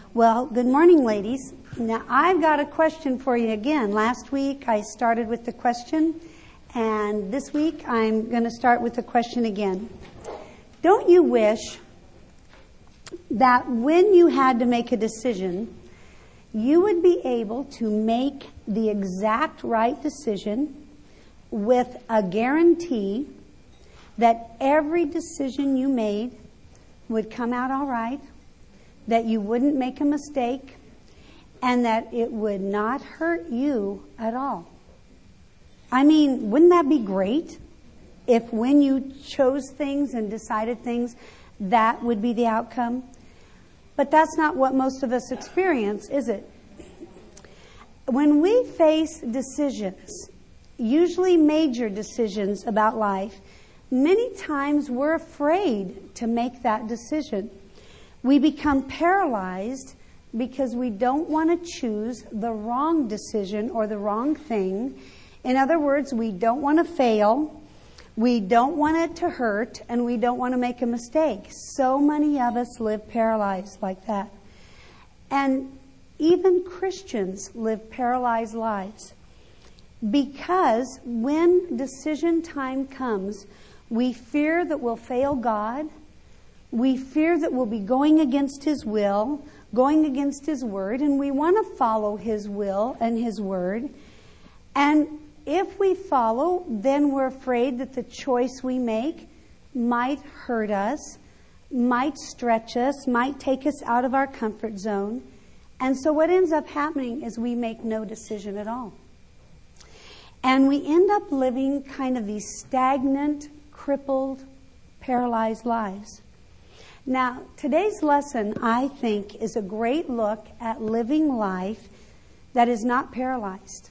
Well, good morning, ladies. Now, I've got a question for you again. Last week, I started with the question, and this week, I'm going to start with the question again. Don't you wish that when you had to make a decision, you would be able to make the exact right decision with a guarantee that every decision you made would come out all right, that you wouldn't make a mistake, and that it would not hurt you at all? I mean, wouldn't that be great if when you chose things and decided things, that would be the outcome? But that's not what most of us experience, is it? When we face decisions, usually major decisions about life, many times we're afraid to make that decision. We become paralyzed because we don't want to choose the wrong decision or the wrong thing. In other words, we don't want to fail, we don't want it to hurt, and we don't want to make a mistake. So many of us live paralyzed like that. And even Christians live paralyzed lives because when decision time comes, we fear that we'll fail God. We fear that we'll be going against His will, going against His word, and we want to follow His will and His word. And if we follow, then we're afraid that the choice we make might hurt us, might stretch us, might take us out of our comfort zone. And so what ends up happening is we make no decision at all. And we end up living kind of these stagnant, crippled, paralyzed lives. Now, today's lesson, I think, is a great look at living life that is not paralyzed.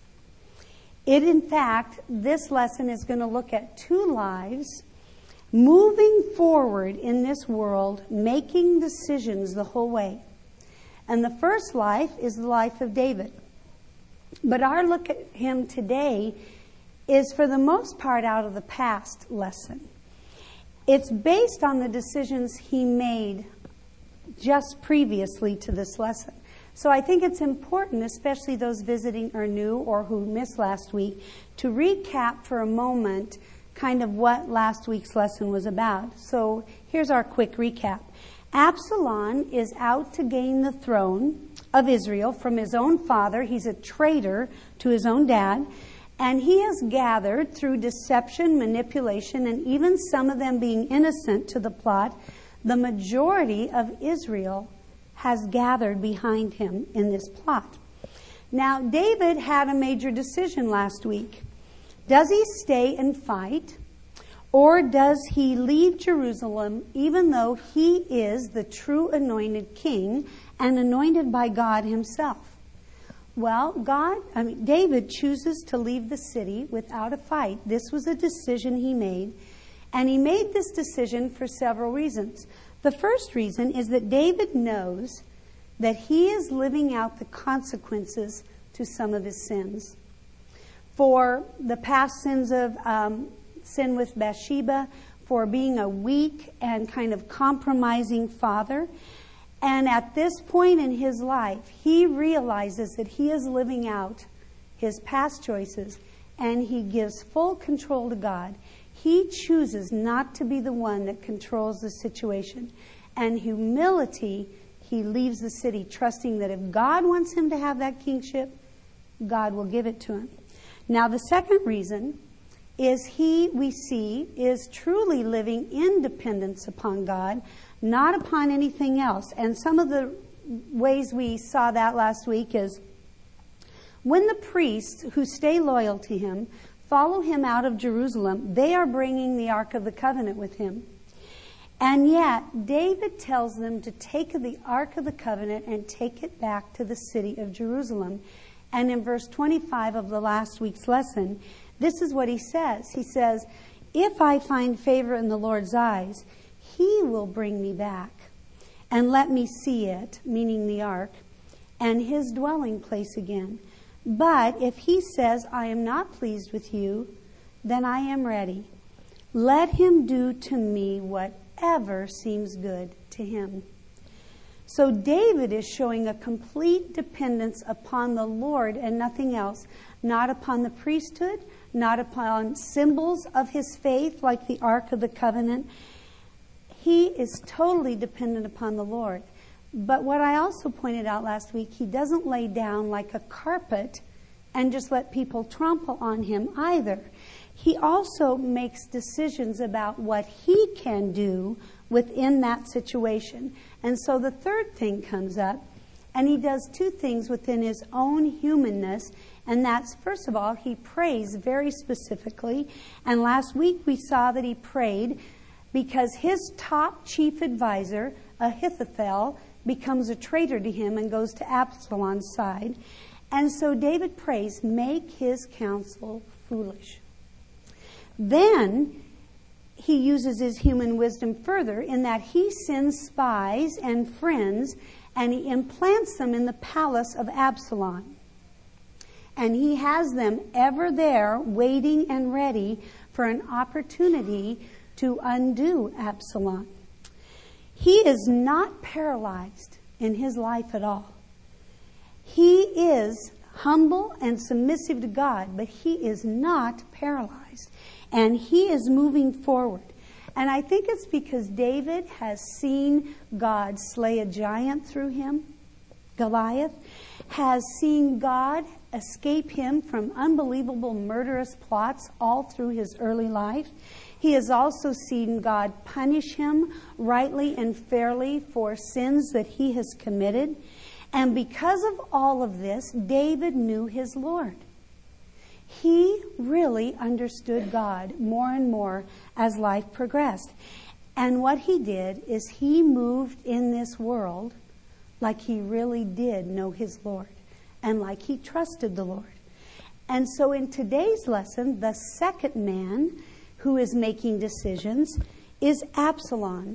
In fact, this lesson is going to look at two lives moving forward in this world, making decisions the whole way. And the first life is the life of David. But our look at him today is, for the most part, out of the past lesson. It's based on the decisions he made just previously to this lesson. So I think it's important, especially those visiting or new or who missed last week, to recap for a moment kind of what last week's lesson was about. So here's our quick recap. Absalom is out to gain the throne of Israel from his own father. He's a traitor to his own dad. And he has gathered through deception, manipulation, and even some of them being innocent to the plot, the majority of Israel has gathered behind him in this plot. Now, David had a major decision last week. Does he stay and fight? Or does he leave Jerusalem even though he is the true anointed king and anointed by God himself? Well, David chooses to leave the city without a fight. This was a decision he made. And he made this decision for several reasons. The first reason is that David knows that he is living out the consequences to some of his sins. For the past sins of sin with Bathsheba, for being a weak and kind of compromising father. And at this point in his life, he realizes that he is living out his past choices, and he gives full control to God. He chooses not to be the one that controls the situation. And humility, he leaves the city, trusting that if God wants him to have that kingship, God will give it to him. Now, the second reason is we see, is truly living in dependence upon God, not upon anything else. And some of the ways we saw that last week is when the priests who stay loyal to him follow him out of Jerusalem, they are bringing the Ark of the Covenant with him. And yet, David tells them to take the Ark of the Covenant and take it back to the city of Jerusalem. And in verse 25 of the last week's lesson, this is what he says. He says, if I find favor in the Lord's eyes, he will bring me back and let me see it, meaning the ark, and his dwelling place again. But if he says, I am not pleased with you, then I am ready. Let him do to me whatever seems good to him. So David is showing a complete dependence upon the Lord and nothing else, not upon the priesthood, not upon symbols of his faith like the Ark of the Covenant. He is totally dependent upon the Lord. But what I also pointed out last week, he doesn't lay down like a carpet and just let people trample on him either. He also makes decisions about what he can do within that situation. And so the third thing comes up, and he does two things within his own humanness, and that's, first of all, he prays very specifically. And last week we saw that he prayed because his top chief advisor, Ahithophel, becomes a traitor to him and goes to Absalom's side. And so David prays, make his counsel foolish. Then he uses his human wisdom further in that he sends spies and friends and he implants them in the palace of Absalom. And he has them ever there waiting and ready for an opportunity to undo Absalom. He is not paralyzed in his life at all. He is humble and submissive to God, but he is not paralyzed. And he is moving forward. And I think it's because David has seen God slay a giant through him, Goliath, has seen God escape him from unbelievable murderous plots all through his early life. He has also seen God punish him rightly and fairly for sins that he has committed. And because of all of this, David knew his Lord. He really understood God more and more as life progressed. And what he did is he moved in this world like he really did know his Lord and like he trusted the Lord. And so in today's lesson, the second man who is making decisions is Absalom.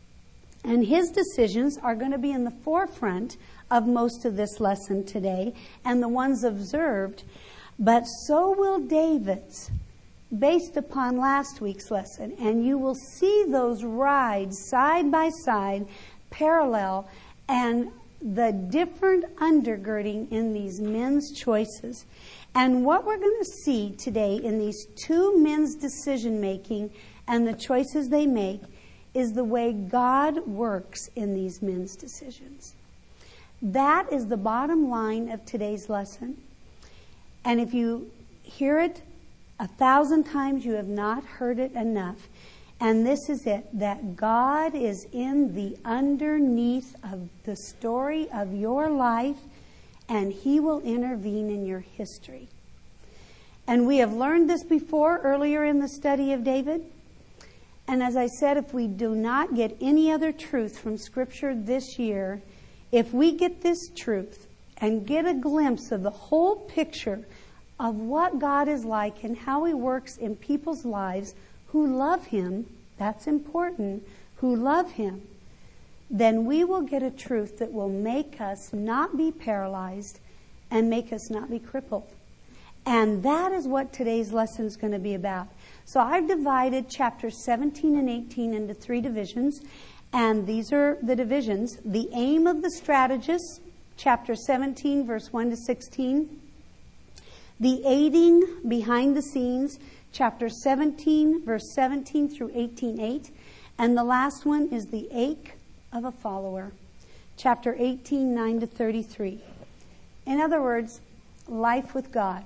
And his decisions are going to be in the forefront of most of this lesson today and the ones observed. But so will David's, based upon last week's lesson. And you will see those rides side by side, parallel, and the different undergirding in these men's choices. And what we're going to see today in these two men's decision making and the choices they make is the way God works in these men's decisions. That is the bottom line of today's lesson. And if you hear it 1,000 times, you have not heard it enough. And this is it, that God is in the underneath of the story of your life, and he will intervene in your history. And we have learned this before, earlier in the study of David. And as I said, if we do not get any other truth from Scripture this year, if we get this truth and get a glimpse of the whole picture of what God is like and how he works in people's lives who love him, that's important, who love him, then we will get a truth that will make us not be paralyzed and make us not be crippled. And that is what today's lesson is going to be about. So I've divided chapters 17 and 18 into 3 divisions. And these are the divisions. The aim of the strategist, chapter 17, verse 1 to 16. The aiding behind the scenes, chapter 17, verse 17 through 18:8. And the last one is the ache of a follower, chapter 18, 9 to 33. In other words, life with God.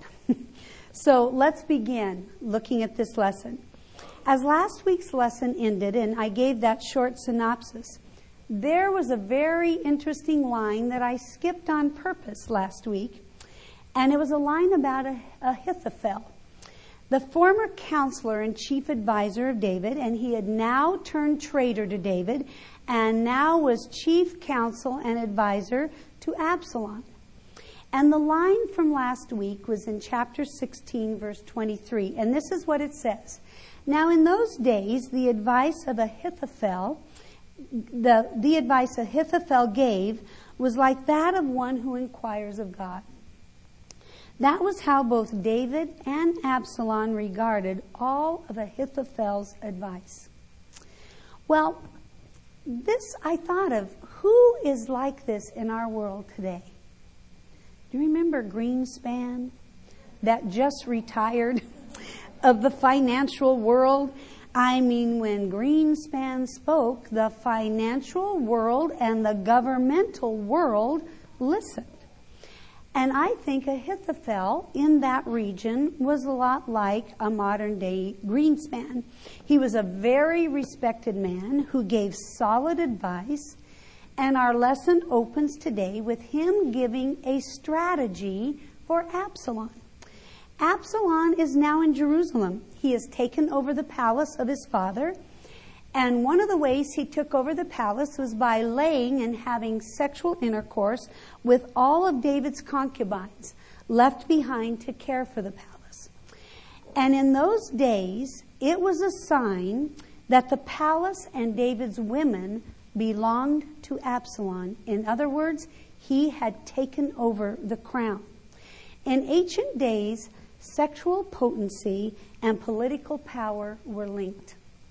So let's begin looking at this lesson. As last week's lesson ended, and I gave that short synopsis, there was a very interesting line that I skipped on purpose last week, and it was a line about Ahithophel, the former counselor and chief advisor of David, and he had now turned traitor to David, and now was chief counsel and advisor to Absalom. And the line from last week was in chapter 16, verse 23. And this is what it says. Now in those days, the advice of Ahithophel, the advice Ahithophel gave was like that of one who inquires of God. That was how both David and Absalom regarded all of Ahithophel's advice. Well, this I thought of, Who is like this in our world today? Do you remember Greenspan, that just retired of the financial world? I mean, when Greenspan spoke, the financial world and the governmental world listened. And I think Ahithophel in that region was a lot like a modern day Greenspan. He was a very respected man who gave solid advice. And our lesson opens today with him giving a strategy for Absalom. Absalom is now in Jerusalem. He has taken over the palace of his father. And one of the ways he took over the palace was by laying and having sexual intercourse with all of David's concubines left behind to care for the palace. And in those days, it was a sign that the palace and David's women belonged to Absalom. In other words, he had taken over the crown. In ancient days, sexual potency and political power were linked.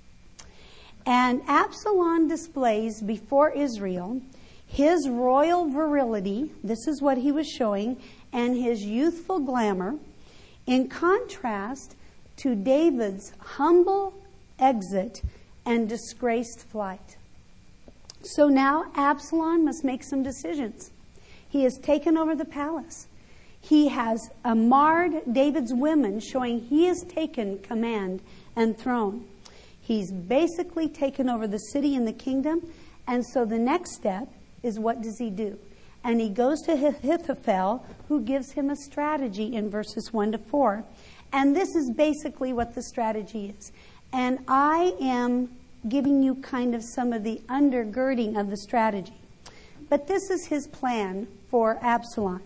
And Absalom displays before Israel his royal virility, this is what he was showing, and his youthful glamour, in contrast to David's humble exit and disgraced flight. So now Absalom must make some decisions. He has taken over the palace. He has marred David's women, showing he has taken command and throne. He's basically taken over the city and the kingdom. And so the next step is, what does he do? And he goes to Ahithophel, who gives him a strategy in verses 1 to 4. And this is basically what the strategy is. And I am giving you kind of some of the undergirding of the strategy. But this is his plan for Absalom.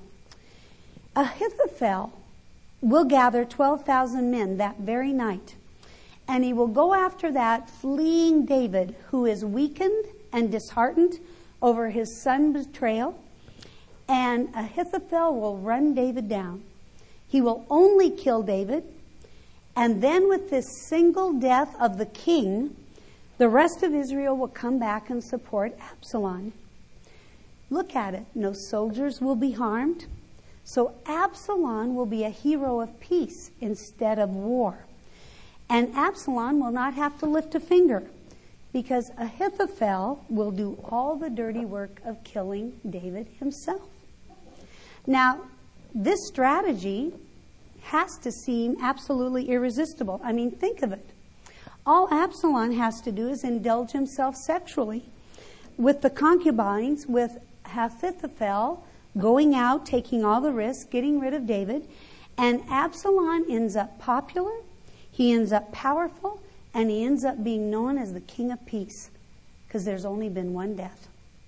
Ahithophel will gather 12,000 men that very night. And he will go after that fleeing David, who is weakened and disheartened over his son's betrayal. And Ahithophel will run David down. He will only kill David. And then with this single death of the king, the rest of Israel will come back and support Absalom. Look at it. No soldiers will be harmed. So Absalom will be a hero of peace instead of war. And Absalom will not have to lift a finger, because Ahithophel will do all the dirty work of killing David himself. Now, this strategy has to seem absolutely irresistible. I mean, think of it. All Absalom has to do is indulge himself sexually with the concubines, with Ahithophel going out, taking all the risks, getting rid of David. And Absalom ends up popular. He ends up powerful, and he ends up being known as the King of Peace, because there's only been one death.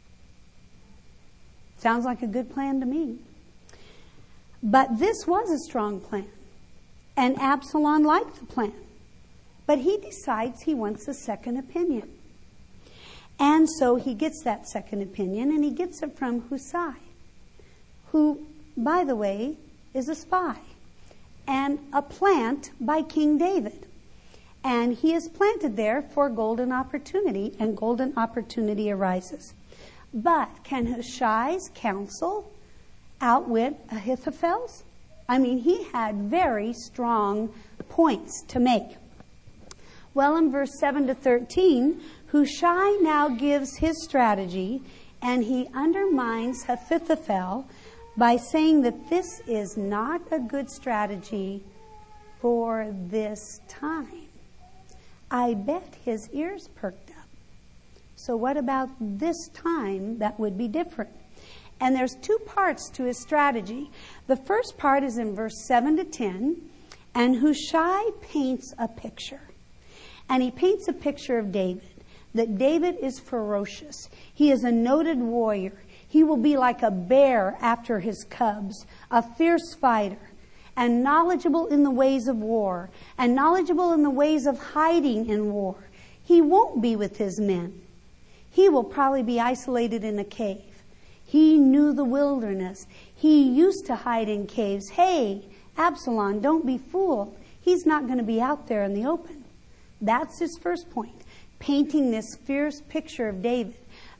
Sounds like a good plan to me. But this was a strong plan, and Absalom liked the plan. But he decides he wants a second opinion. And so he gets that second opinion, and he gets it from Hushai, who, by the way, is a spy and a plant by King David. And he is planted there for golden opportunity, and golden opportunity arises. But can Hushai's counsel outwit Ahithophel's? I mean, he had very strong points to make. Well, in verse 7 to 13, Hushai now gives his strategy, and he undermines Ahithophel by saying that this is not a good strategy for this time. I bet his ears perked up. So what about this time that would be different? And there's two parts to his strategy. The first part is in verse 7 to 10, and Hushai paints a picture. And he paints a picture of David, that David is ferocious. He is a noted warrior. He will be like a bear after his cubs, a fierce fighter, and knowledgeable in the ways of war, and knowledgeable in the ways of hiding in war. He won't be with his men. He will probably be isolated in a cave. He knew the wilderness. He used to hide in caves. Hey, Absalom, don't be fooled. He's not going to be out there in the open. That's his first point, painting this fierce picture of David.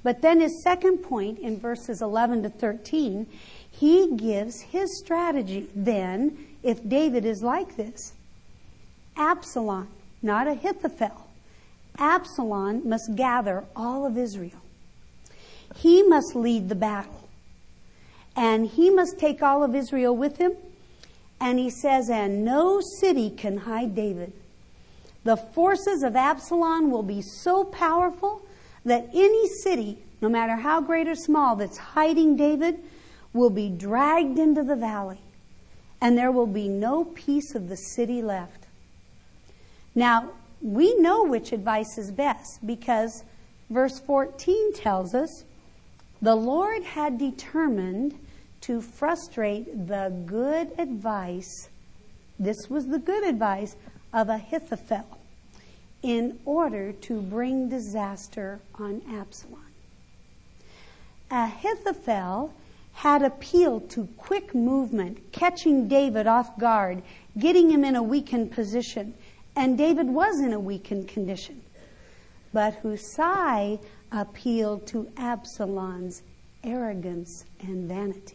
But then his second point in verses 11 to 13, he gives his strategy then if David is like this. Absalom, not Ahithophel. Absalom must gather all of Israel. He must lead the battle. And he must take all of Israel with him. And he says, and no city can hide David. The forces of Absalom will be so powerful that any city, no matter how great or small, that's hiding David will be dragged into the valley. And there will be no piece of the city left. Now, we know which advice is best because verse 14 tells us the Lord had determined to frustrate the good advice, this was the good advice of Ahithophel, in order to bring disaster on Absalom. Ahithophel had appealed to quick movement, catching David off guard, getting him in a weakened position. And David was in a weakened condition. But Hushai appealed to Absalom's arrogance and vanity.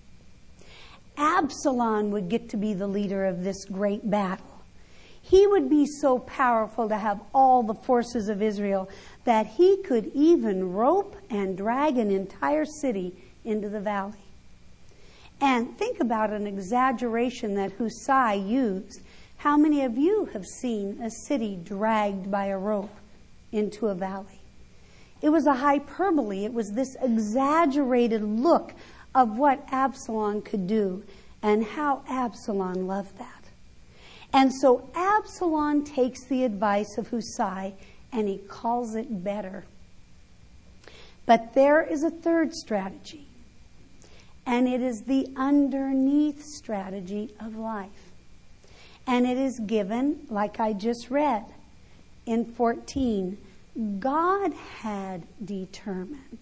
Absalom would get to be the leader of this great battle. He would be so powerful to have all the forces of Israel that he could even rope and drag an entire city into the valley. And think about an exaggeration that Hushai used. How many of you have seen a city dragged by a rope into a valley? It was a hyperbole. It was this exaggerated look of what Absalom could do and how Absalom loved that. And so Absalom takes the advice of Hushai and he calls it better. But there is a third strategy, and it is the underneath strategy of life. And it is given, like I just read, in 14. God had determined.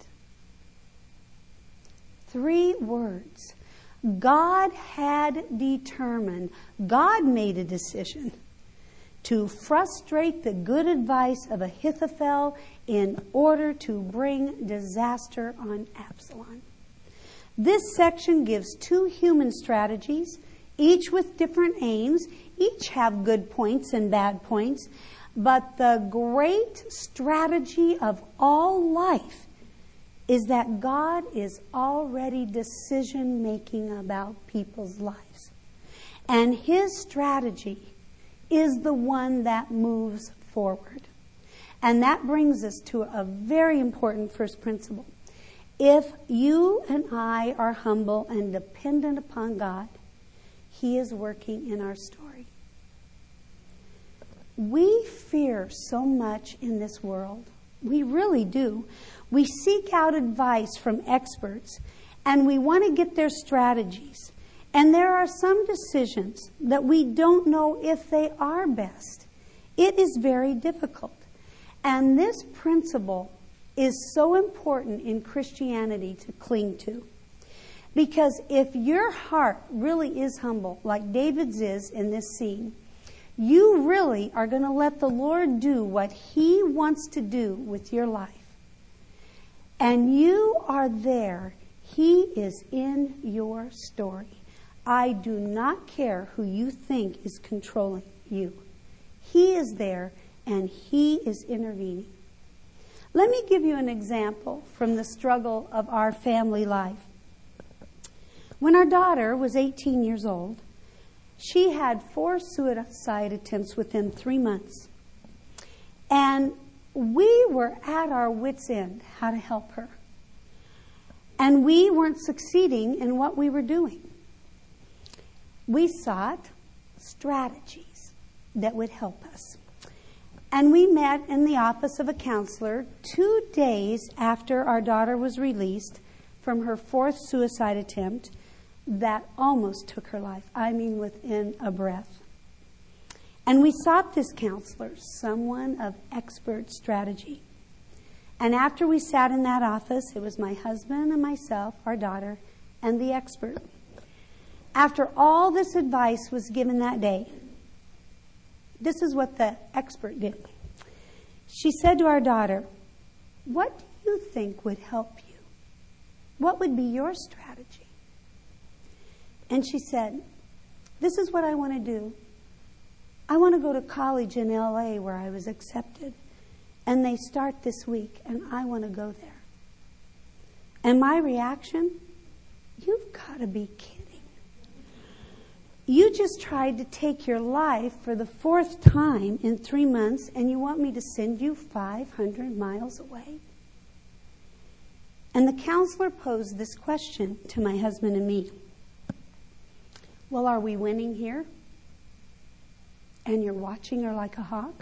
3 words. God had determined. God made a decision to frustrate the good advice of Ahithophel in order to bring disaster on Absalom. This section gives 2 human strategies, each with different aims. Each have good points and bad points. But the great strategy of all life is that God is already decision-making about people's lives. And his strategy is the one that moves forward. And that brings us to a very important first principle. If you and I are humble and dependent upon God, he is working in our story. We fear so much in this world. We really do. We seek out advice from experts, and we want to get their strategies. And there are some decisions that we don't know if they are best. It is very difficult. And this principle is so important in Christianity to cling to. Because if your heart really is humble, like David's is in this scene, you really are going to let the Lord do what he wants to do with your life. And you are there. He is in your story. I do not care who you think is controlling you. He is there and he is intervening. Let me give you an example from the struggle of our family life. When our daughter was 18 years old, she had 4 suicide attempts within 3 months. And we were at our wits' end how to help her. And we weren't succeeding in what we were doing. We sought strategies that would help us. And we met in the office of a counselor 2 days after our daughter was released from her 4th suicide attempt that almost took her life. I mean, within a breath. And we sought this counselor, someone of expert strategy. And after we sat in that office, it was my husband and myself, our daughter, and the expert. After all this advice was given that day, this is what the expert did. She said to our daughter, "What do you think would help you? What would be your strategy? And she said, this is what I want to do. I want to go to college in LA where I was accepted. And they start this week, and I want to go there. And my reaction, you've got to be kidding. You just tried to take your life for the 4th time in 3 months, and you want me to send you 500 miles away? And the counselor posed this question to my husband and me. Well, are we winning here? And you're watching her like a hawk?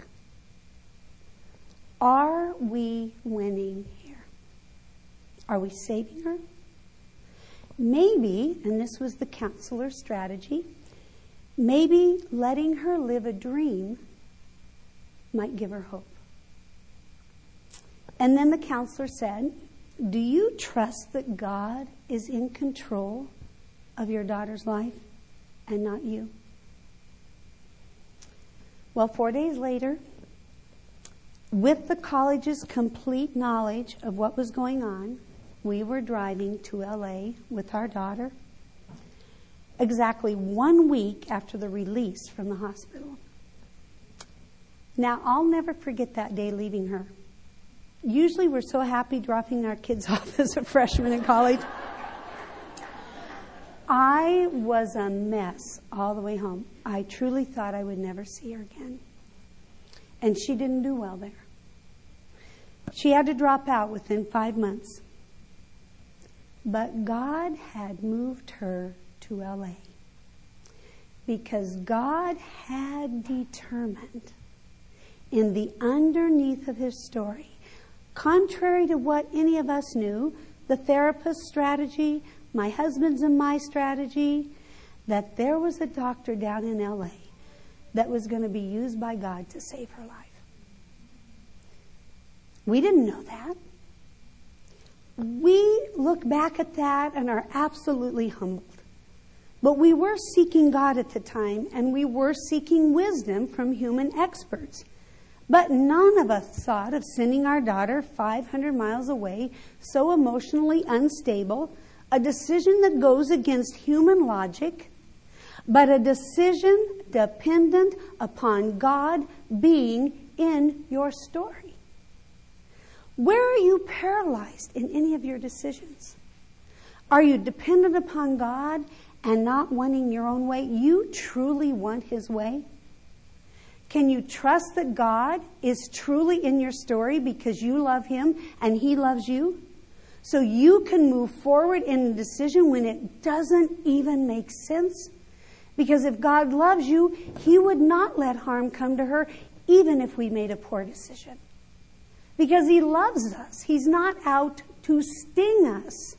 Are we winning here? Are we saving her? Maybe, and this was the counselor's strategy, maybe letting her live a dream might give her hope. And then the counselor said, do you trust that God is in control of your daughter's life and not you? Well, 4 days later, with the college's complete knowledge of what was going on, we were driving to LA with our daughter exactly 1 week after the release from the hospital. Now, I'll never forget that day leaving her. Usually we're so happy dropping our kids off as a freshman in college. I was a mess all the way home. I truly thought I would never see her again. And she didn't do well there. She had to drop out within 5 months. But God had moved her to LA because God had determined in the underneath of his story, contrary to what any of us knew, the therapist's strategy, my husband's and my strategy, that there was a doctor down in LA that was going to be used by God to save her life. We didn't know that. We look back at that and are absolutely humbled. But we were seeking God at the time, and we were seeking wisdom from human experts. But none of us thought of sending our daughter 500 miles away, so emotionally unstable, a decision that goes against human logic, but a decision dependent upon God being in your story. Where are you paralyzed in any of your decisions? Are you dependent upon God and not wanting your own way? You truly want his way? Can you trust that God is truly in your story because you love him and he loves you? So you can move forward in a decision when it doesn't even make sense? Because if God loves you, he would not let harm come to her even if we made a poor decision. Because he loves us. He's not out to sting us.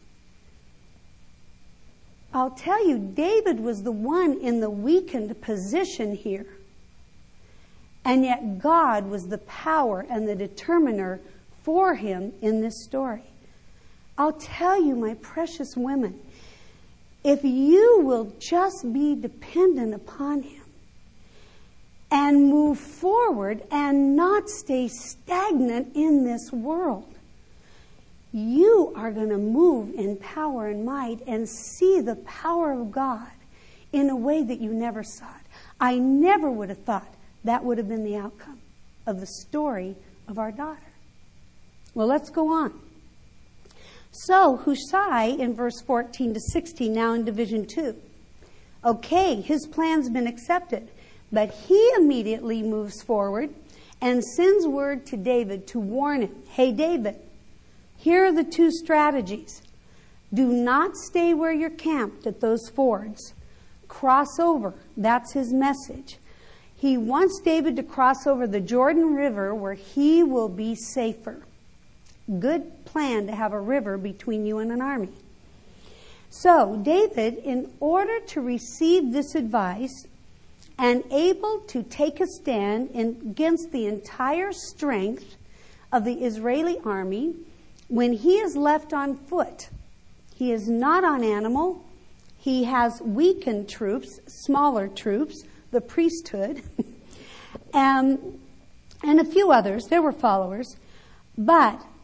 I'll tell you, David was the one in the weakened position here. And yet God was the power and the determiner for him in this story. I'll tell you, my precious women, if you will just be dependent upon him and move forward and not stay stagnant in this world, you are going to move in power and might and see the power of God in a way that you never saw it. I never would have thought that would have been the outcome of the story of our daughter. Well, let's go on. So, Hushai in verse 14 to 16, now in Division 2. Okay, his plan's been accepted, but he immediately moves forward and sends word to David to warn him. Hey, David, here are the 2 strategies. Do not stay where you're camped at those fords. Cross over. That's his message. He wants David to cross over the Jordan River where he will be safer. Good plan to have a river between you and an army. So David, in order to receive this advice and able to take a stand against the entire strength of the Israeli army, when he is left on foot, he is not on animal, he has weakened troops, smaller troops, the priesthood, and a few others. There were followers. But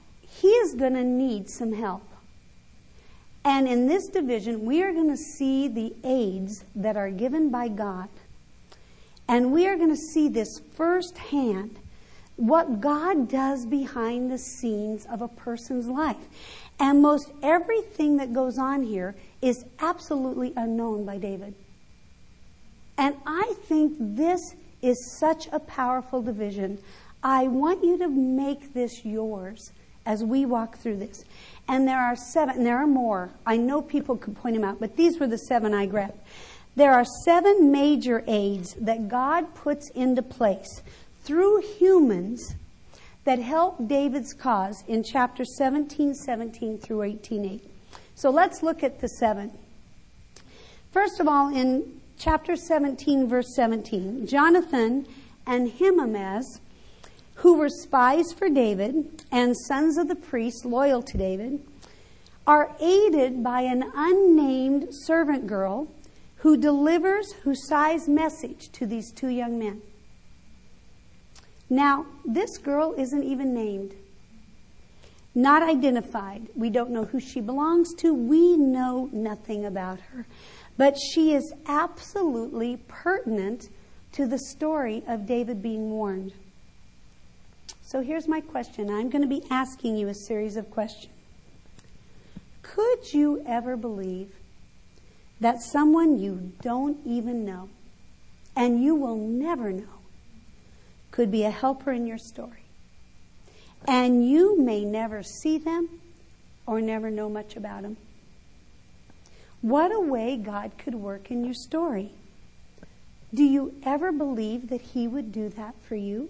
he is going to need some help. And in this division, we are going to see the aids that are given by God. And we are going to see this firsthand, what God does behind the scenes of a person's life. And most everything that goes on here is absolutely unknown by David. And I think this is such a powerful division. I want you to make this yours as we walk through this. And there are 7, and there are more. I know people could point them out, but these were the 7 I grabbed. There are 7 major aids that God puts into place through humans that help David's cause in chapter 17:17 through 18:8. So let's look at the 7. First of all, in chapter 17, verse 17, Jonathan and Ahimaaz, who were spies for David and sons of the priests loyal to David, are aided by an unnamed servant girl who delivers Hushai's message to these 2 young men. Now, this girl isn't even named, not identified. We don't know who she belongs to. We know nothing about her. But she is absolutely pertinent to the story of David being warned. So here's my question. I'm going to be asking you a series of questions. Could you ever believe that someone you don't even know, and you will never know, could be a helper in your story? And you may never see them or never know much about them. What a way God could work in your story. Do you ever believe that he would do that for you?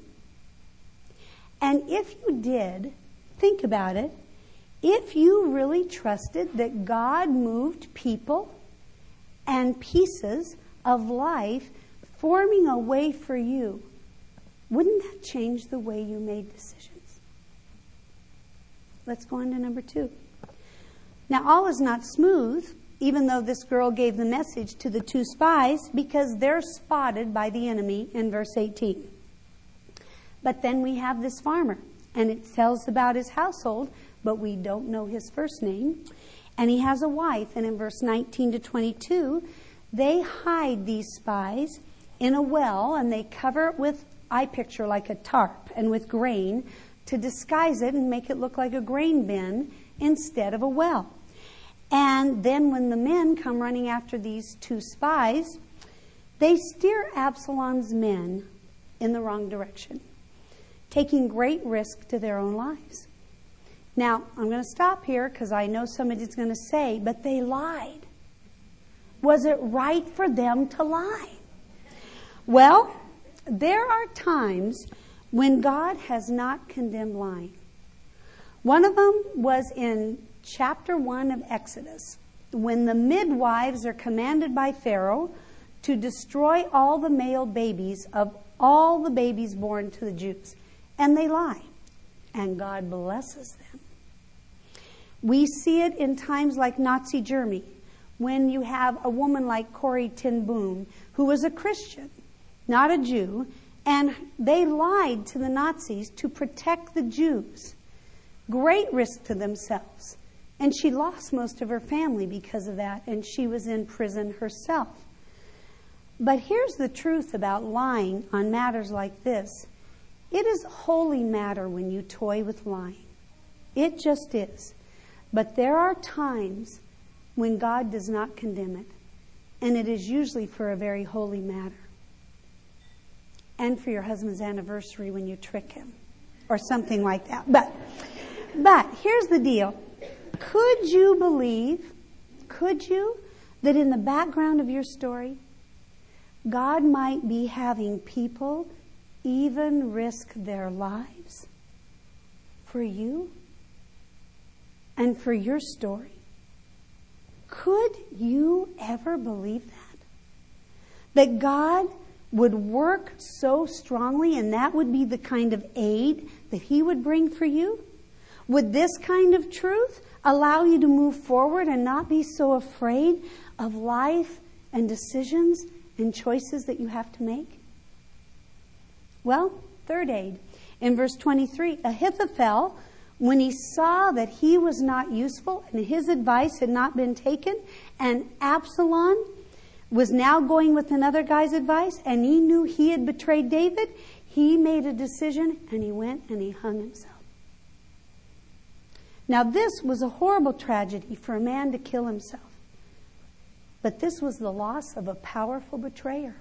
And if you did, think about it. If you really trusted that God moved people and pieces of life forming a way for you, wouldn't that change the way you made decisions? Let's go on to number 2. Now, all is not smooth, even though this girl gave the message to the 2 spies, because they're spotted by the enemy in verse 18. But then we have this farmer, and it tells about his household, but we don't know his first name. And he has a wife, and in verse 19 to 22, they hide these spies in a well, and they cover it with, I picture like a tarp, and with grain to disguise it and make it look like a grain bin instead of a well. And then when the men come running after these 2 spies, they steer Absalom's men in the wrong direction, taking great risk to their own lives. Now, I'm going to stop here because I know somebody's going to say, but they lied. Was it right for them to lie? Well, there are times when God has not condemned lying. One of them was in chapter 1 of Exodus, when the midwives are commanded by Pharaoh to destroy all the male babies of all the babies born to the Jews. And they lie. And God blesses them. We see it in times like Nazi Germany, when you have a woman like Corrie ten Boom, who was a Christian, not a Jew, and they lied to the Nazis to protect the Jews. Great risk to themselves. And she lost most of her family because of that, and she was in prison herself. But here's the truth about lying on matters like this. It is a holy matter when you toy with lying. It just is. But there are times when God does not condemn it. And it is usually for a very holy matter. And for your husband's anniversary when you trick him. Or something like that. But here's the deal. Could you believe, that in the background of your story, God might be having people even risk their lives for you and for your story? Could you ever believe that? That God would work so strongly and that would be the kind of aid that he would bring for you? Would this kind of truth allow you to move forward and not be so afraid of life and decisions and choices that you have to make? Well, third aid. In verse 23, Ahithophel when he saw that he was not useful and his advice had not been taken, and Absalom was now going with another guy's advice, and he knew he had betrayed David, he made a decision and he went and he hung himself. Now this was a horrible tragedy for a man to kill himself. But this was the loss of a powerful betrayer.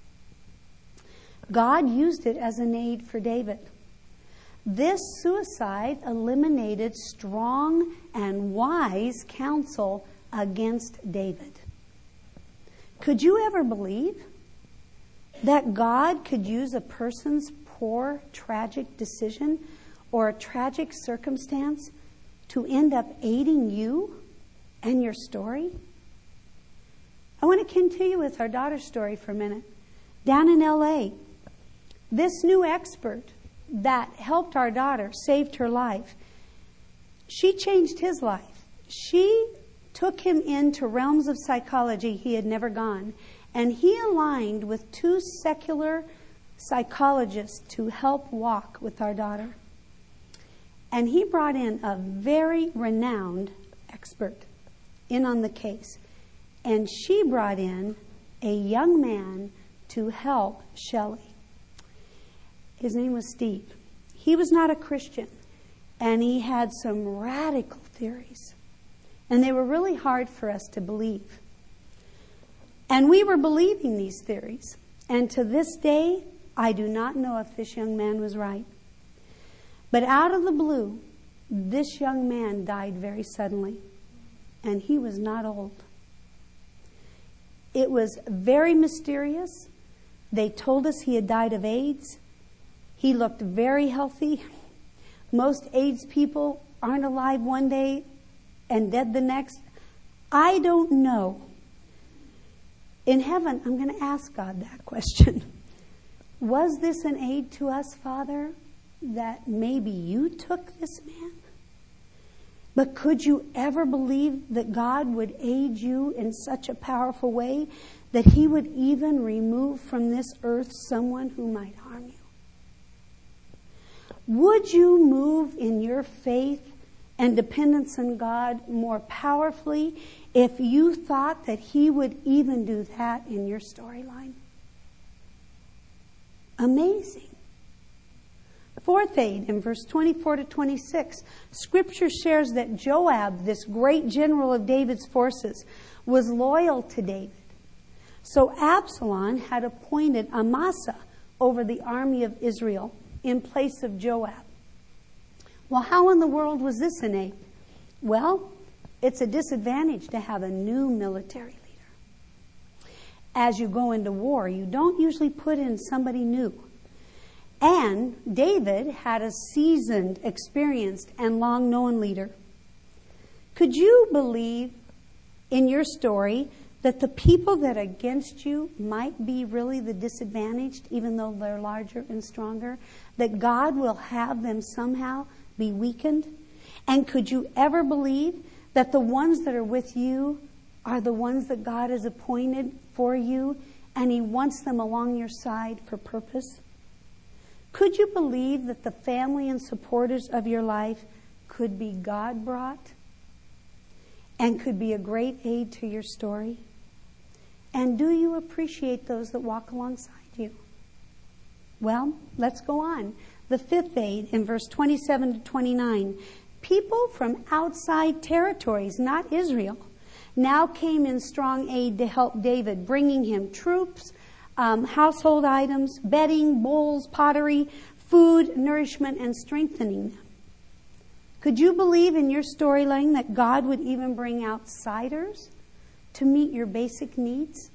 God used it as an aid for David. This suicide eliminated strong and wise counsel against David. Could you ever believe that God could use a person's poor, tragic decision or a tragic circumstance to end up aiding you and your story? I want to continue with our daughter's story for a minute. Down in L.A., this new expert that helped our daughter, saved her life, she changed his life. She took him into realms of psychology he had never gone, and he aligned with 2 secular psychologists to help walk with our daughter. And he brought in a very renowned expert in on the case. And she brought in a young man to help Shelley. His name was Steve. He was not a Christian, and he had some radical theories. And they were really hard for us to believe. And we were believing these theories. And to this day, I do not know if this young man was right. But out of the blue, this young man died very suddenly. And he was not old. It was very mysterious. They told us he had died of AIDS. He looked very healthy. Most AIDS people aren't alive one day and dead the next. I don't know. In heaven, I'm going to ask God that question. Was this an aid to us, Father, that maybe you took this man? But could you ever believe that God would aid you in such a powerful way that he would even remove from this earth someone who might harm you? Would you move in your faith and dependence on God more powerfully if you thought that he would even do that in your storyline? Amazing. 4th aid in verse 24 to 26. Scripture shares that Joab, this great general of David's forces, was loyal to David. So Absalom had appointed Amasa over the army of Israel in place of Joab. Well, how in the world was this an aid? Well, it's a disadvantage to have a new military leader. As you go into war, you don't usually put in somebody new. And David had a seasoned, experienced, and long-known leader. Could you believe in your story that the people that are against you might be really the disadvantaged, even though they're larger and stronger? That God will have them somehow be weakened? And could you ever believe that the ones that are with you are the ones that God has appointed for you, and he wants them along your side for purpose? Could you believe that the family and supporters of your life could be God-brought and could be a great aid to your story? And do you appreciate those that walk alongside you? Well, let's go on. The 5th aid in verse 27 to 29. People from outside territories, not Israel, now came in strong aid to help David, bringing him troops, household items, bedding, bowls, pottery, food, nourishment, and strengthening them. Could you believe in your storyline that God would even bring outsiders to meet your basic needs?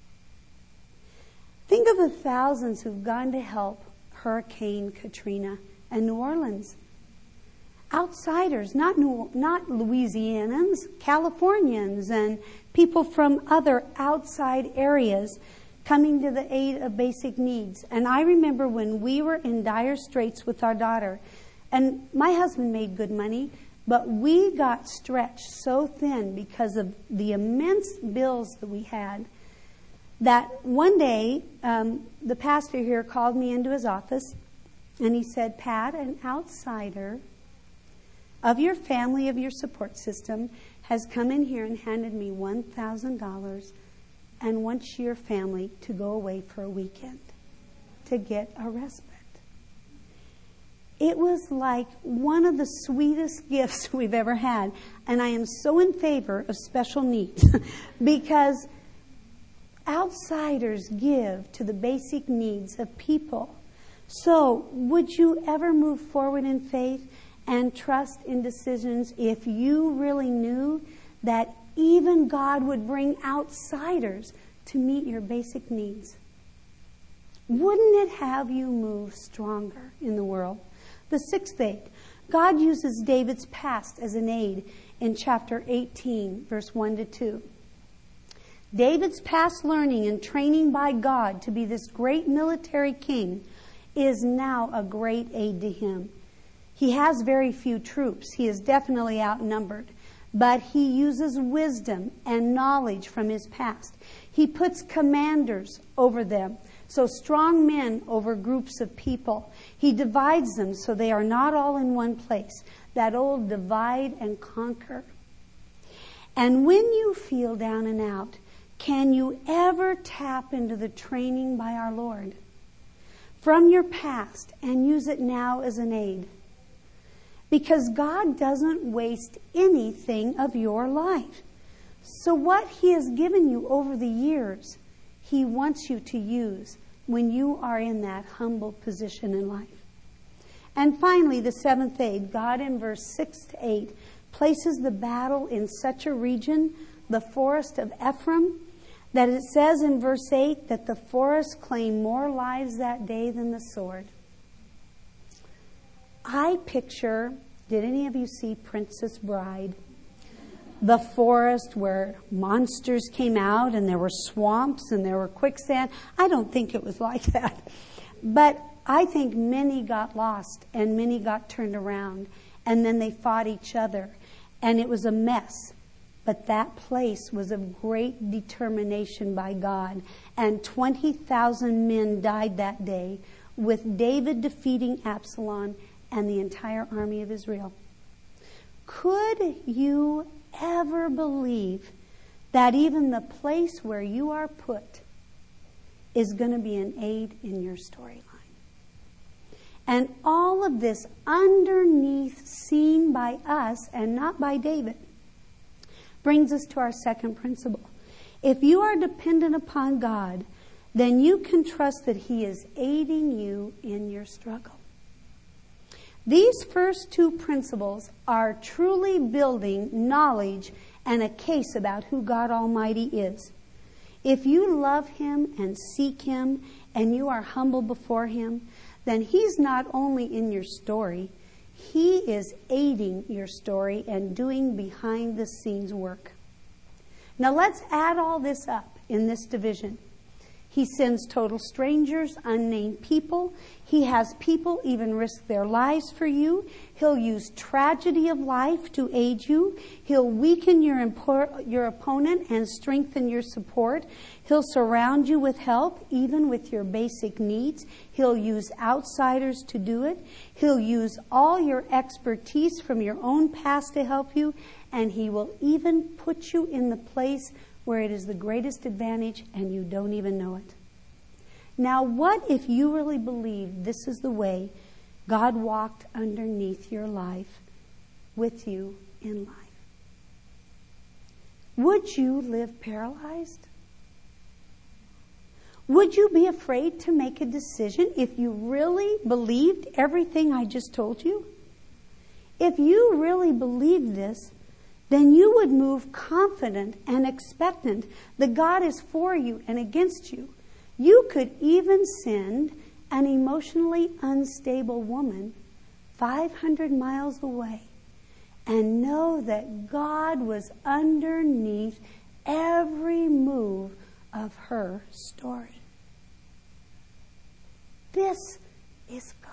Think of the thousands who've gone to help Hurricane Katrina and New Orleans. Outsiders, not Louisianans, Californians, and people from other outside areas coming to the aid of basic needs. And I remember when we were in dire straits with our daughter, and my husband made good money, but we got stretched so thin because of the immense bills that we had, that one day the pastor here called me into his office, and he said, "Pat, an outsider of your family, of your support system, has come in here and handed me $1,000 and wants your family to go away for a weekend to get a respite. It was like one of the sweetest gifts we've ever had. And I am so in favor of special needs because outsiders give to the basic needs of people. So would you ever move forward in faith and trust in decisions if you really knew that even God would bring outsiders to meet your basic needs? Wouldn't it have you move stronger in the world? The sixth aid. God uses David's past as an aid in chapter 18, verse 1 to 2. David's past learning and training by God to be this great military king is now a great aid to him. He has very few troops. He is definitely outnumbered. But he uses wisdom and knowledge from his past. He puts commanders over them. So strong men over groups of people. He divides them so they are not all in one place. That old divide and conquer. And when you feel down and out, can you ever tap into the training by our Lord from your past and use it now as an aid? Because God doesn't waste anything of your life. So what He has given you over the years, He wants you to use when you are in that humble position in life. And finally, the seventh aid, God in verse 6 to 8 places the battle in such a region, the forest of Ephraim, that it says in verse 8 that the forest claimed more lives that day than the sword. I picture, did any of you see Princess Bride? The forest where monsters came out and there were swamps and there were quicksand. I don't think it was like that. But I think many got lost and many got turned around. And then they fought each other. And it was a mess. But that place was of great determination by God. And 20,000 men died that day with David defeating Absalom and the entire army of Israel. Could you ever believe that even the place where you are put is going to be an aid in your storyline? And all of this underneath, seen by us and not by David, brings us to our second principle. If you are dependent upon God, then you can trust that He is aiding you in your struggle. These first two principles are truly building knowledge and a case about who God Almighty is. If you love Him and seek Him and you are humble before Him, then He's not only in your story, He is aiding your story and doing behind the scenes work. Now let's add all this up in this division. He sends total strangers, unnamed people. He has people even risk their lives for you. He'll use tragedy of life to aid you. He'll weaken your opponent and strengthen your support. He'll surround you with help, even with your basic needs. He'll use outsiders to do it. He'll use all your expertise from your own past to help you. And He will even put you in the place where it is the greatest advantage and you don't even know it. Now, what if you really believe this is the way God walked underneath your life with you in life? Would you live paralyzed? Would you be afraid to make a decision if you really believed everything I just told you? If you really believed this, then you would move confident and expectant that God is for you and against you. You could even send an emotionally unstable woman 500 miles away and know that God was underneath every move of her story. This is God.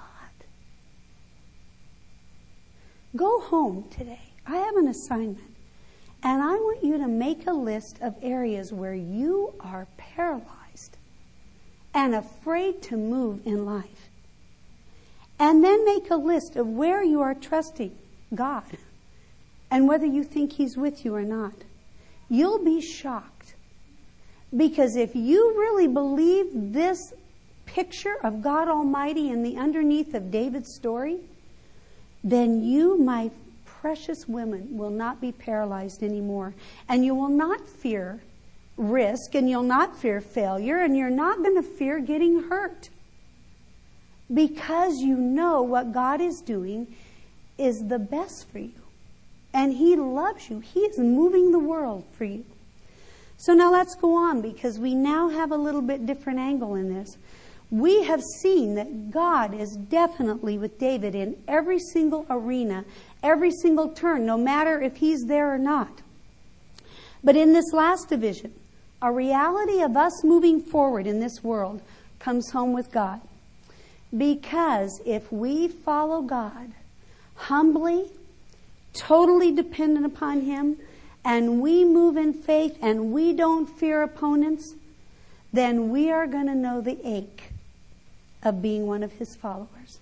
Go home today. I have an assignment, and I want you to make a list of areas where you are paralyzed and afraid to move in life. And then make a list of where you are trusting God and whether you think He's with you or not. You'll be shocked. Because if you really believe this picture of God Almighty in the underneath of David's story, then you, my precious women, will not be paralyzed anymore. And you will not fear risk, and you'll not fear failure, and you're not going to fear getting hurt. Because you know what God is doing is the best for you. And He loves you. He is moving the world for you. So now let's go on, because we now have a little bit different angle in this. We have seen that God is definitely with David in every single arena, every single turn, no matter if he's there or not. But in this last division, a reality of us moving forward in this world comes home with God. Because if we follow God humbly, totally dependent upon Him, and we move in faith and we don't fear opponents, then we are going to know the ache of being one of His followers.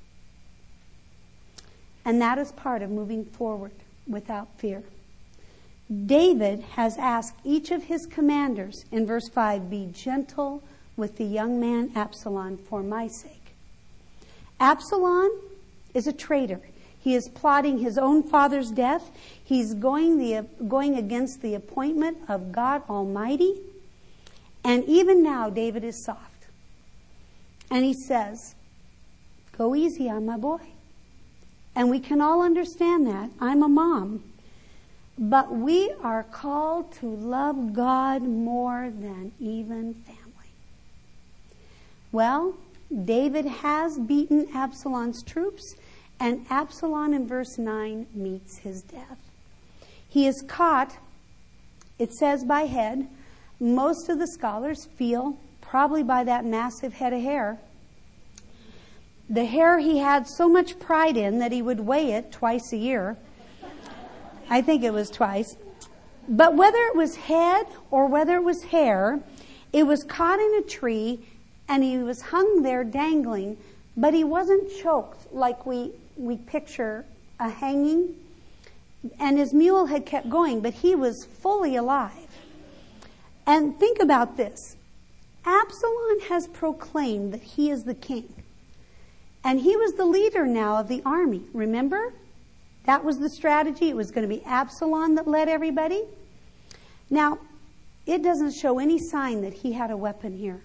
And that is part of moving forward without fear. David has asked each of his commanders in verse 5, be gentle with the young man Absalom for my sake. Absalom is a traitor. He is plotting his own father's death. He's going against the appointment of God Almighty. And even now, David is soft. And he says, go easy on my boy. And we can all understand that. I'm a mom. But we are called to love God more than even family. Well, David has beaten Absalom's troops. And Absalom in verse 9 meets his death. He is caught, it says by head. Most of the scholars feel probably by that massive head of hair. The hair he had so much pride in that he would weigh it twice a year. I think it was twice. But whether it was head or whether it was hair, it was caught in a tree and he was hung there dangling, but he wasn't choked like we picture a hanging. And his mule had kept going, but he was fully alive. And think about this. Absalom has proclaimed that he is the king. And he was the leader now of the army. Remember? That was the strategy. It was going to be Absalom that led everybody. Now, it doesn't show any sign that he had a weapon here.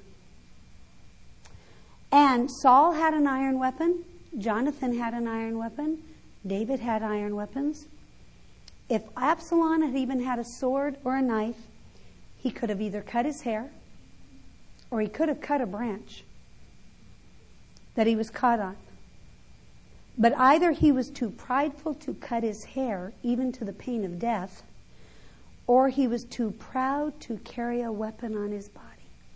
And Saul had an iron weapon. Jonathan had an iron weapon. David had iron weapons. If Absalom had even had a sword or a knife, he could have either cut his hair or he could have cut a branch that he was caught on. But either he was too prideful to cut his hair, even to the pain of death, or he was too proud to carry a weapon on his body.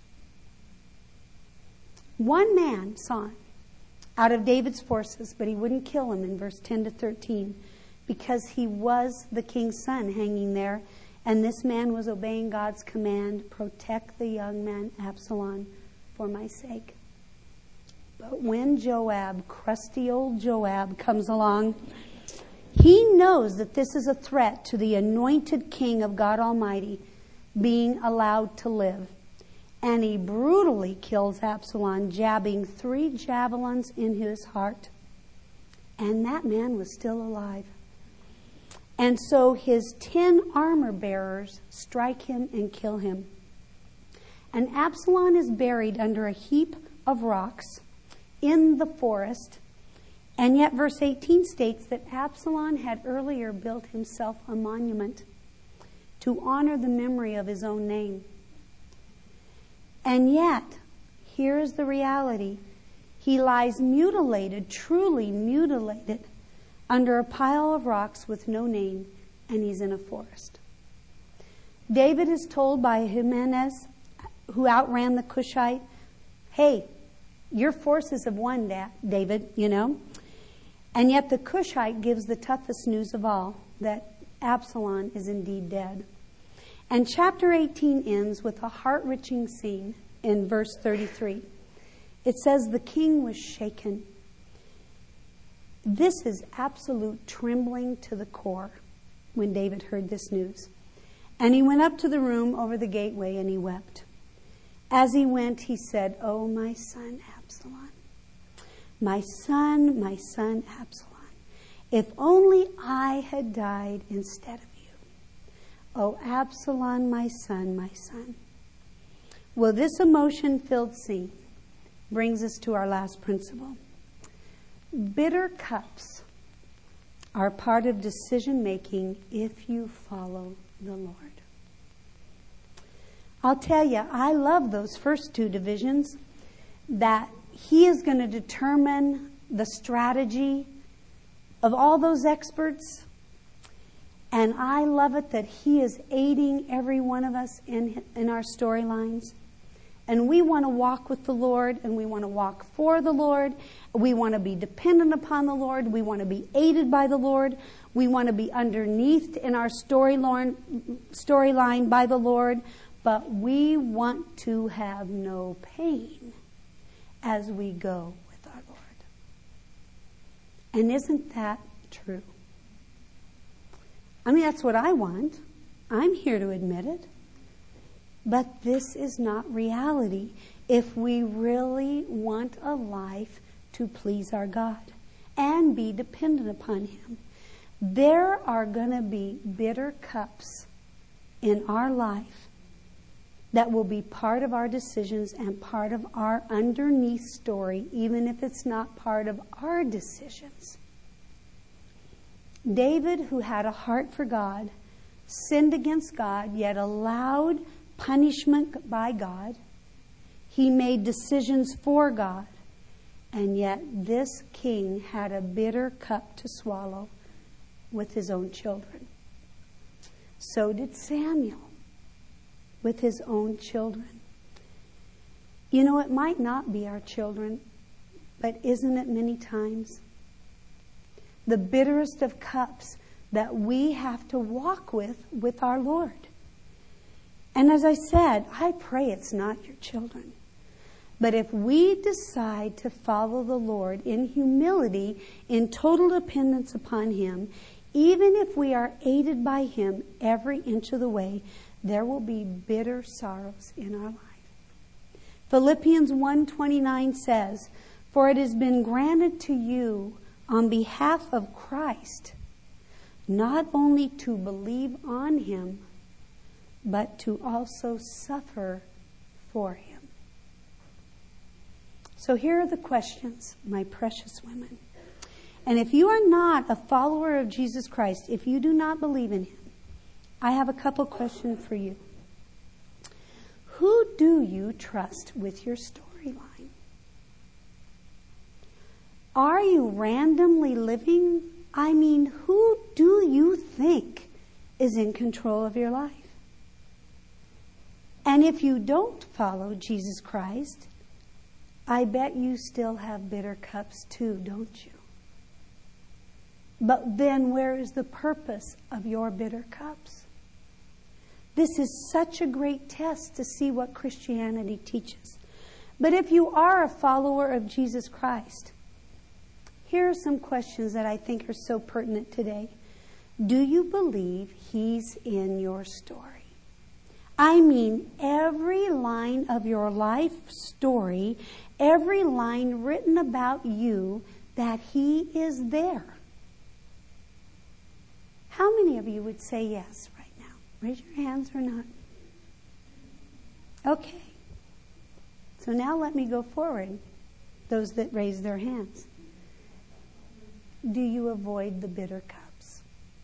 One man saw him out of David's forces, but he wouldn't kill him in verse 10 to 13 because he was the king's son hanging there, and this man was obeying God's command, protect the young man Absalom for my sake. But when Joab, crusty old Joab, comes along, he knows that this is a threat to the anointed king of God Almighty being allowed to live. And he brutally kills Absalom, jabbing 3 javelins in his heart. And that man was still alive. And so his 10 armor bearers strike him and kill him. And Absalom is buried under a heap of rocks in the forest. And yet verse 18 states that Absalom had earlier built himself a monument to honor the memory of his own name. And yet, here is the reality. He lies mutilated, truly mutilated, under a pile of rocks with no name, and he's in a forest. David is told by Jimenez, who outran the Cushite, hey, your forces have won, David, you know. And yet the Cushite gives the toughest news of all, that Absalom is indeed dead. And chapter 18 ends with a heart-wrenching scene in verse 33. It says, the king was shaken. This is absolute trembling to the core when David heard this news. And he went up to the room over the gateway and he wept. As he went, he said, "Oh, my son Absalom, my son Absalom, if only I had died instead of you. Oh, Absalom, my son, my son." Well, this emotion-filled scene brings us to our last principle. Bitter cups are part of decision-making if you follow the Lord. I'll tell you, I love those first two divisions, that He is going to determine the strategy of all those experts. And I love it that He is aiding every one of us in our storylines. And we want to walk with the Lord, and we want to walk for the Lord. We want to be dependent upon the Lord. We want to be aided by the Lord. We want to be underneath in our storyline by the Lord. But we want to have no pain as we go with our Lord. And isn't that true? I mean, that's what I want. I'm here to admit it. But this is not reality if we really want a life to please our God and be dependent upon Him. There are going to be bitter cups in our life that will be part of our decisions and part of our underneath story, even if it's not part of our decisions. David, who had a heart for God, sinned against God, yet allowed punishment by God. He made decisions for God. And yet this king had a bitter cup to swallow with his own children. So did Samuel with his own children. You know, it might not be our children, but isn't it many times? The bitterest of cups that we have to walk with our Lord. And as I said, I pray it's not your children. But if we decide to follow the Lord in humility, in total dependence upon Him, even if we are aided by Him every inch of the way, there will be bitter sorrows in our life. Philippians 1:29 says, "For it has been granted to you on behalf of Christ, not only to believe on Him, but to also suffer for Him." So here are the questions, my precious women. And if you are not a follower of Jesus Christ, if you do not believe in Him, I have a couple questions for you. Who do you trust with your storyline? Are you randomly living? I mean, who do you think is in control of your life? And if you don't follow Jesus Christ, I bet you still have bitter cups too, don't you? But then where is the purpose of your bitter cups? This is such a great test to see what Christianity teaches. But if you are a follower of Jesus Christ, here are some questions that I think are so pertinent today. Do you believe He's in your story? I mean, every line of your life story, every line written about you, that He is there. How many of you would say yes right now? Raise your hands or not. Okay. So now let me go forward. Those that raise their hands. Do you avoid the bitter cups?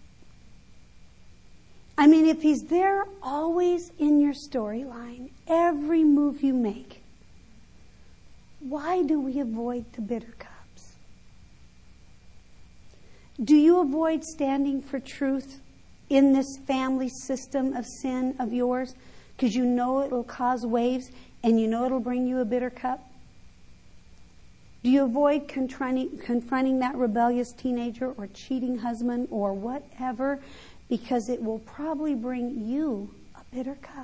I mean, if He's there always in your storyline, every move you make, why do we avoid the bitter cups? Do you avoid standing for truth in this family system of sin of yours because you know it will cause waves and you know it will bring you a bitter cup? Do you avoid confronting that rebellious teenager or cheating husband or whatever because it will probably bring you a bitter cup?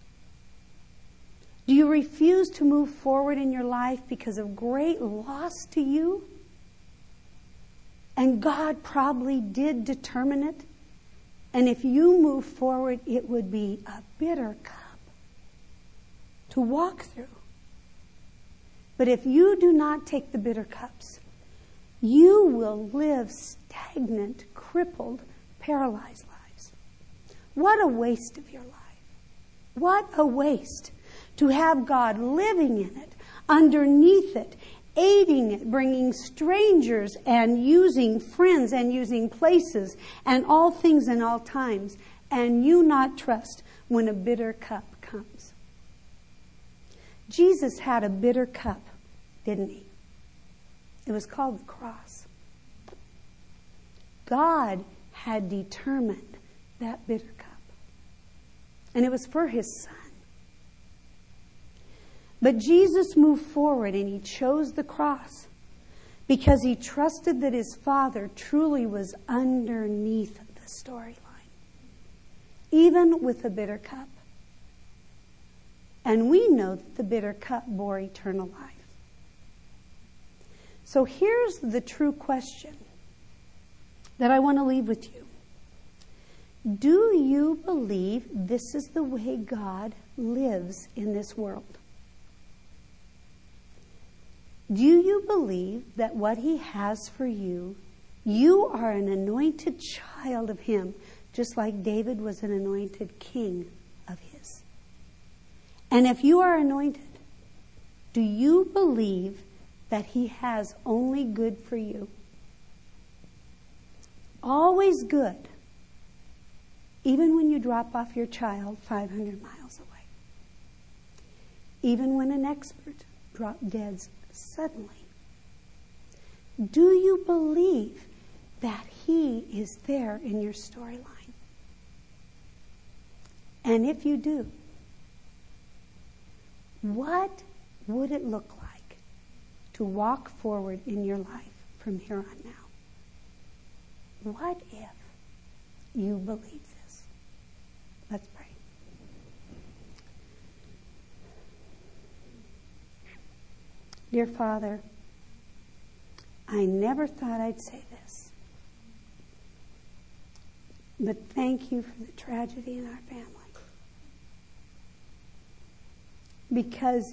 Do you refuse to move forward in your life because of great loss to you? And God probably did determine it. And if you move forward, it would be a bitter cup to walk through. But if you do not take the bitter cups, you will live stagnant, crippled, paralyzed lives. What a waste of your life. What a waste to have God living in it, underneath it, aiding it, bringing strangers and using friends and using places and all things and all times, and you not trust when a bitter cup comes. Jesus had a bitter cup, didn't he? It was called the cross. God had determined that bitter cup. And it was for his Son. But Jesus moved forward and he chose the cross because he trusted that his Father truly was underneath the storyline, even with the bitter cup. And we know that the bitter cup bore eternal life. So here's the true question that I want to leave with you. Do you believe this is the way God lives in this world? Do you believe that what he has for you, you are an anointed child of him, just like David was an anointed king of his? And if you are anointed, do you believe that he has only good for you? Always good. Even when you drop off your child 500 miles away. Even when an expert dropped dead suddenly. Do you believe that he is there in your storyline? And if you do, what would it look like to walk forward in your life from here on now? What if you believe this? Let's pray. Dear Father, I never thought I'd say this, but thank you for the tragedy in our family. Because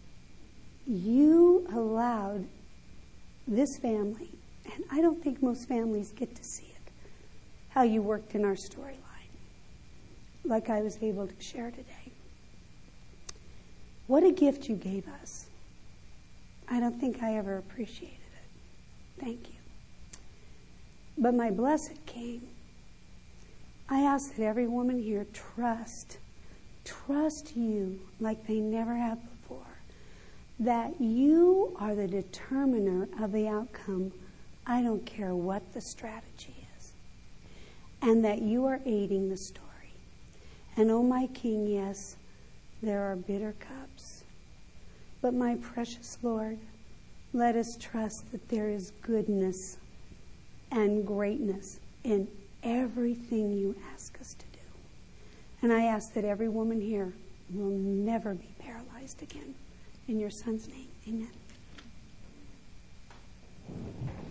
you allowed this family, and I don't think most families get to see it, how you worked in our storyline, like I was able to share today. What a gift you gave us. I don't think I ever appreciated it. Thank you. But my blessed King, I ask that every woman here trust you like they never have before, that you are the determiner of the outcome. I don't care what the strategy is. And that you are aiding the story. And oh my King, yes, there are bitter cups. But my precious Lord, let us trust that there is goodness and greatness in everything you ask us to do. And I ask that every woman here will never be paralyzed again. In your Son's name, amen.